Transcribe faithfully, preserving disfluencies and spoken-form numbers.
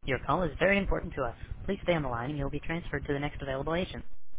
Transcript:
Your call is very important to us. Please stay on the line and you'll be transferred to the next available agent.